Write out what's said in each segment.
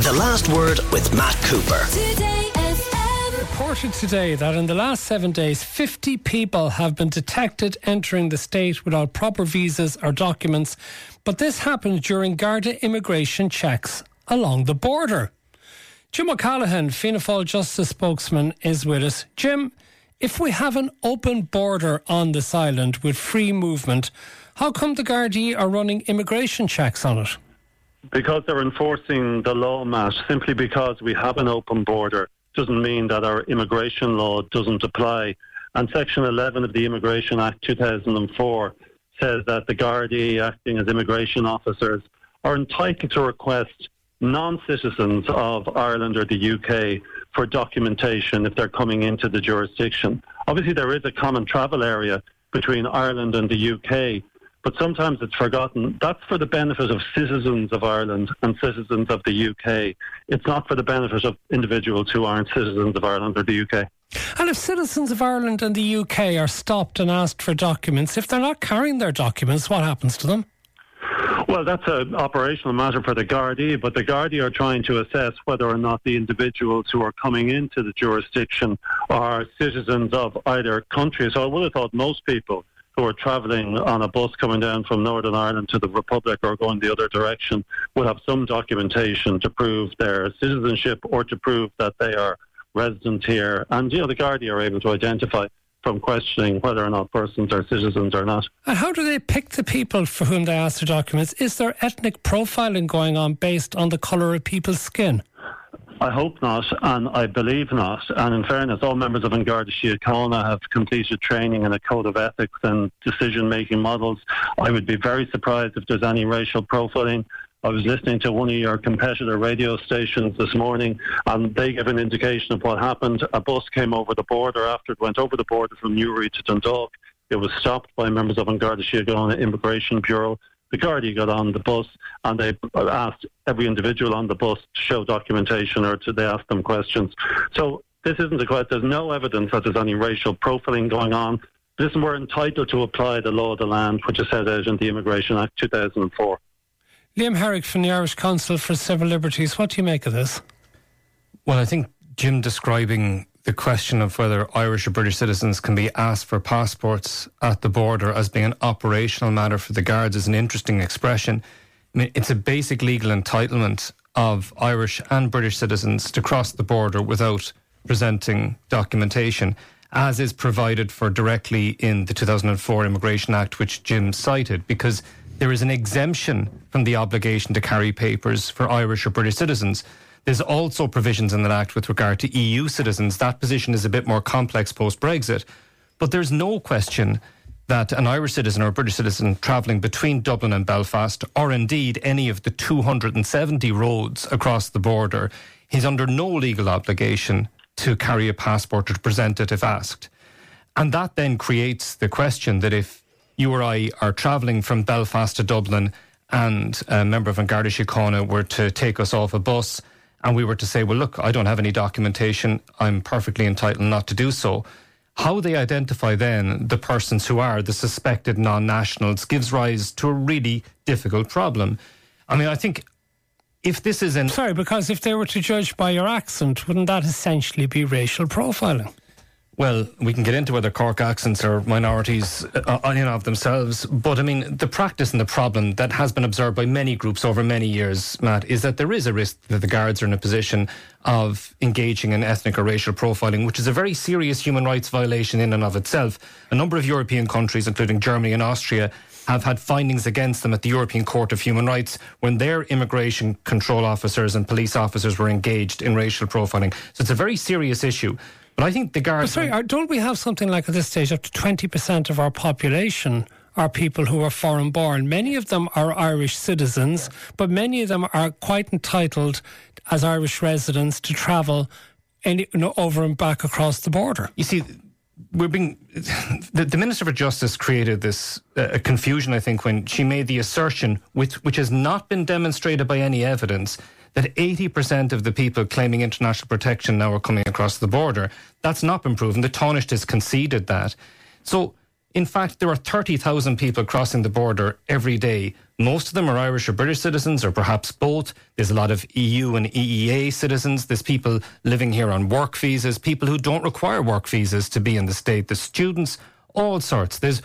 The Last Word with Matt Cooper. Reported today that in the last 7 days, 50 people have been detected entering the state without proper visas or documents, but this happened during Garda immigration checks along the border. Jim O'Callaghan, Fianna Fáil Justice spokesman, is with us. Jim, if we have an open border on this island with free movement, how come the Gardaí are running immigration checks on it? Because they're enforcing the law, Matt. Simply because we have an open border doesn't mean that our immigration law doesn't apply. And Section 11 of the Immigration Act 2004 says that the Gardaí, acting as immigration officers, are entitled to request non-citizens of Ireland or the UK for documentation if they're coming into the jurisdiction. Obviously, there is a common travel area between Ireland and the UK, but sometimes it's forgotten. That's for the benefit of citizens of Ireland and citizens of the UK. It's not for the benefit of individuals who aren't citizens of Ireland or the UK. And if citizens of Ireland and the UK are stopped and asked for documents, if they're not carrying their documents, what happens to them? Well, that's an operational matter for the Gardaí, but the Gardaí are trying to assess whether or not the individuals who are coming into the jurisdiction are citizens of either country. So I would have thought most people who are travelling on a bus coming down from Northern Ireland to the Republic or going the other direction would have some documentation to prove their citizenship or to prove that they are resident here. And, the Gardaí are able to identify from questioning whether or not persons are citizens or not. And how do they pick the people for whom they ask for documents? Is there ethnic profiling going on based on the colour of people's skin? I hope not, and I believe not. And in fairness, all members of An Garda Síochána have completed training in a code of ethics and decision-making models. I would be very surprised if there's any racial profiling. I was listening to one of your competitor radio stations this morning, and they give an indication of what happened. A bus came over the border after it went over the border from Newry to Dundalk. It was stopped by members of An Garda Síochána Immigration Bureau. The Gardaí got on the bus and they asked every individual on the bus to show documentation or they asked them questions. So this isn't a question. There's no evidence that there's any racial profiling going on. Listen, we're entitled to apply the law of the land, which is set out in the Immigration Act 2004. Liam Herrick from the Irish Council for Civil Liberties. What do you make of this? Well, I think Jim describing the question of whether Irish or British citizens can be asked for passports at the border as being an operational matter for the Guards is an interesting expression. I mean, it's a basic legal entitlement of Irish and British citizens to cross the border without presenting documentation, as is provided for directly in the 2004 Immigration Act, which Jim cited, because there is an exemption from the obligation to carry papers for Irish or British citizens. There's also provisions in that Act with regard to EU citizens. That position is a bit more complex post-Brexit. But there's no question that an Irish citizen or a British citizen travelling between Dublin and Belfast, or indeed any of the 270 roads across the border, is under no legal obligation to carry a passport or to present it if asked. And that then creates the question that if you or I are travelling from Belfast to Dublin and a member of An Garda Síochána were to take us off a bus and we were to say, well, look, I don't have any documentation, I'm perfectly entitled not to do so. How they identify then the persons who are the suspected non-nationals gives rise to a really difficult problem. I mean, I think if this is an... Sorry, because if they were to judge by your accent, wouldn't that essentially be racial profiling? Well, we can get into whether Cork accents are minorities in and of themselves, but I mean, the practice and the problem that has been observed by many groups over many years, Matt, is that there is a risk that the Guards are in a position of engaging in ethnic or racial profiling, which is a very serious human rights violation in and of itself. A number of European countries, including Germany and Austria, have had findings against them at the European Court of Human Rights when their immigration control officers and police officers were engaged in racial profiling. So it's a very serious issue. But I think the Guards... Sorry, don't we have something like at this stage up to 20% of our population are people who are foreign born? Many of them are Irish citizens, but many of them are quite entitled as Irish residents to travel over and back across the border. You see, the Minister for Justice created this confusion, I think, when she made the assertion, which has not been demonstrated by any evidence, that 80% of the people claiming international protection now are coming across the border. That's not been proven. The Taoiseach has conceded that. So In fact, there are 30,000 people crossing the border every day. Most of them are Irish or British citizens, or perhaps both. There's a lot of EU and EEA citizens. There's people living here on work visas, people who don't require work visas to be in the state. There's students, all sorts. There's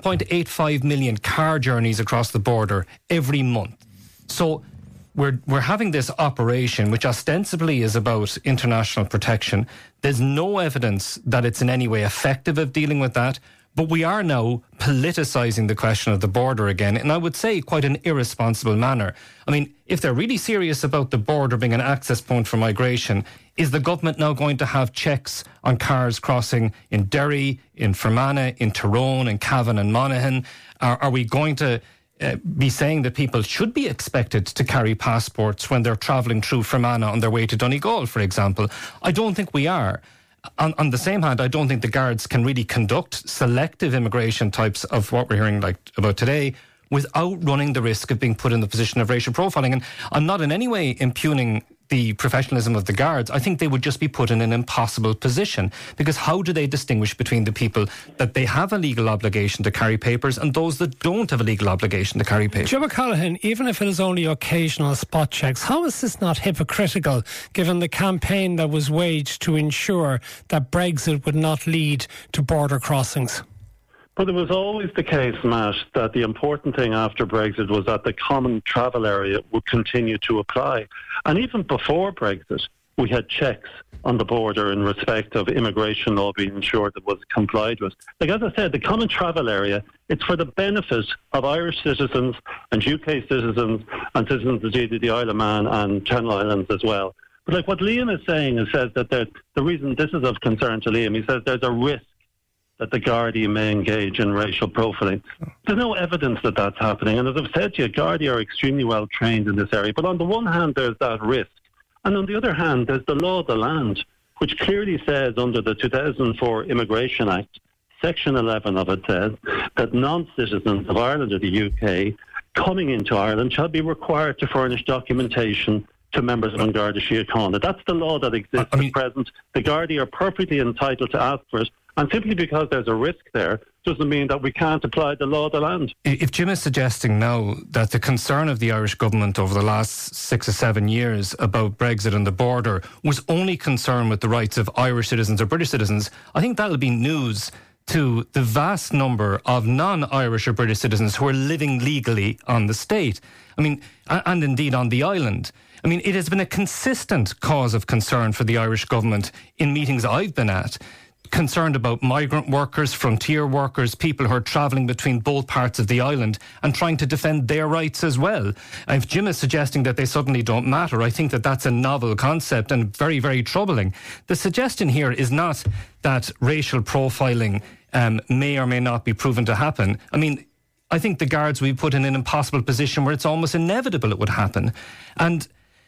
1.85 million car journeys across the border every month. So we're having this operation, which ostensibly is about international protection. There's no evidence that it's in any way effective of dealing with that. But we are now politicising the question of the border again, and I would say quite an irresponsible manner. I mean, if they're really serious about the border being an access point for migration, is the government now going to have checks on cars crossing in Derry, in Fermanagh, in Tyrone, in Cavan and Monaghan? Are we going to be saying that people should be expected to carry passports when they're travelling through Fermanagh on their way to Donegal, for example? I don't think we are. On the same hand, I don't think the guards can really conduct selective immigration types of what we're hearing about today without running the risk of being put in the position of racial profiling. And I'm not in any way impugning the professionalism of the guards. I think they would just be put in an impossible position, because how do they distinguish between the people that they have a legal obligation to carry papers and those that don't have a legal obligation to carry papers? Jim O'Callaghan, even if it is only occasional spot checks, how is this not hypocritical given the campaign that was waged to ensure that Brexit would not lead to border crossings? But it was always the case, Matt, that the important thing after Brexit was that the common travel area would continue to apply. And even before Brexit, we had checks on the border in respect of immigration law being ensured that was complied with. Like, as I said, the common travel area, it's for the benefit of Irish citizens and UK citizens and citizens of the Isle of Man and Channel Islands as well. But like what Liam is saying, is says that the reason this is of concern to Liam, he says there's a risk that the Gardaí may engage in racial profiling. There's no evidence that that's happening. And as I've said to you, Gardaí are extremely well trained in this area. But on the one hand, there's that risk. And on the other hand, there's the law of the land, which clearly says under the 2004 Immigration Act, Section 11 of it says that non-citizens of Ireland or the UK coming into Ireland shall be required to furnish documentation to members of An Garda Síochána. That's the law that exists at present. The Gardaí are perfectly entitled to ask for it. And simply because there's a risk there doesn't mean that we can't apply the law of the land. If Jim is suggesting now that the concern of the Irish government over the last 6 or 7 years about Brexit and the border was only concerned with the rights of Irish citizens or British citizens, I think that'll be news to the vast number of non-Irish or British citizens who are living legally on the state. I mean, and indeed on the island. I mean, it has been a consistent cause of concern for the Irish government in meetings I've been at, concerned about migrant workers, frontier workers, people who are travelling between both parts of the island and trying to defend their rights as well. And if Jim is suggesting that they suddenly don't matter, I think that that's a novel concept and very, very troubling. The suggestion here is not that racial profiling may or may not be proven to happen. I mean, I think the guards will be put in an impossible position where it's almost inevitable it would happen. And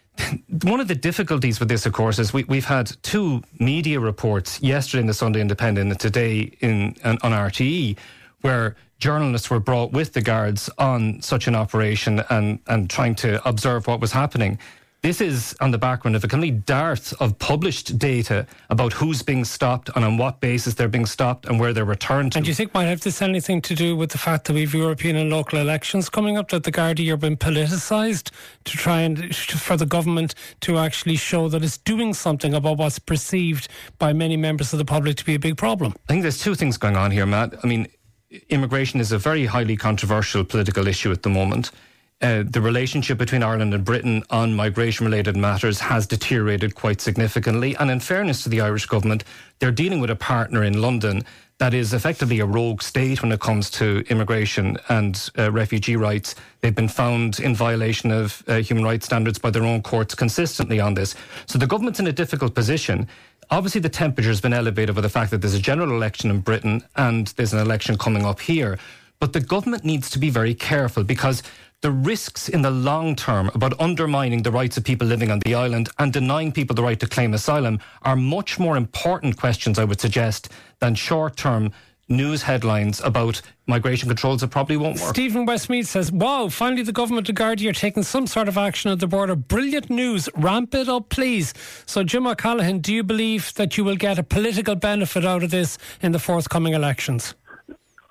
one of the difficulties with this, of course, is we've had two media reports yesterday in the Sunday Independent and today on RTE, where journalists were brought with the guards on such an operation and trying to observe what was happening. This is on the background of a complete dearth of published data about who's being stopped and on what basis they're being stopped and where they're returned to. And do you think might have this anything to do with the fact that we've European and local elections coming up, that the Gardaí are being politicised to try and for the government to actually show that it's doing something about what's perceived by many members of the public to be a big problem? I think there's two things going on here, Matt. I mean, immigration is a very highly controversial political issue at the moment. The relationship between Ireland and Britain on migration-related matters has deteriorated quite significantly. And in fairness to the Irish government, they're dealing with a partner in London that is effectively a rogue state when it comes to immigration and refugee rights. They've been found in violation of human rights standards by their own courts consistently on this. So the government's in a difficult position. Obviously, the temperature has been elevated by the fact that there's a general election in Britain and there's an election coming up here. But the government needs to be very careful, because the risks in the long term about undermining the rights of people living on the island and denying people the right to claim asylum are much more important questions, I would suggest, than short-term news headlines about migration controls that probably won't work. Stephen Westmead says, wow, finally the government and Gardaí are taking some sort of action at the border. Brilliant news. Ramp it up, please. So, Jim O'Callaghan, do you believe that you will get a political benefit out of this in the forthcoming elections?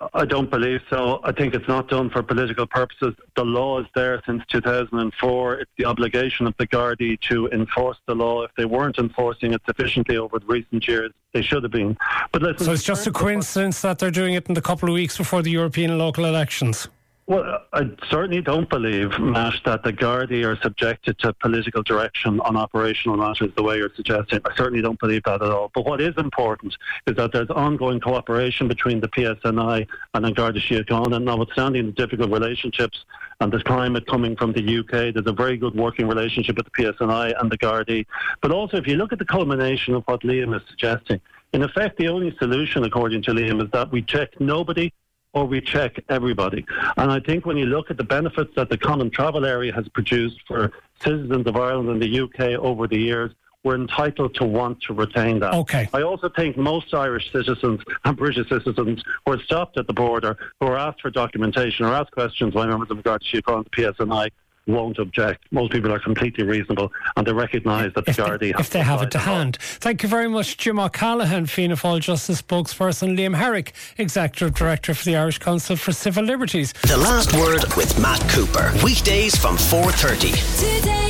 I don't believe so. I think it's not done for political purposes. The law is there since 2004. It's the obligation of the Gardaí to enforce the law. If they weren't enforcing it sufficiently over the recent years, they should have been. But listen, so it's just a coincidence that they're doing it in the couple of weeks before the European local elections? Well, I certainly don't believe, Matt, that the Gardaí are subjected to political direction on operational matters the way you're suggesting. I certainly don't believe that at all. But what is important is that there's ongoing cooperation between the PSNI and the Garda Síochána, and notwithstanding the difficult relationships and this climate coming from the UK, there's a very good working relationship with the PSNI and the Gardaí. But also, if you look at the culmination of what Liam is suggesting, in effect, the only solution, according to Liam, is that we check nobody or we check everybody. And I think when you look at the benefits that the Common Travel Area has produced for citizens of Ireland and the UK over the years, we're entitled to want to retain that. Okay. I also think most Irish citizens and British citizens who are stopped at the border, who are asked for documentation or asked questions by members of the Garda Síochána and the PSNI, won't object. Most people are completely reasonable and they recognise that the Gardaí if they have it to hand. Thank you very much, Jim O'Callaghan, Fianna Fáil Justice spokesperson, Liam Herrick, Executive Director for the Irish Council for Civil Liberties. The Last Word with Matt Cooper. Weekdays from 4:30.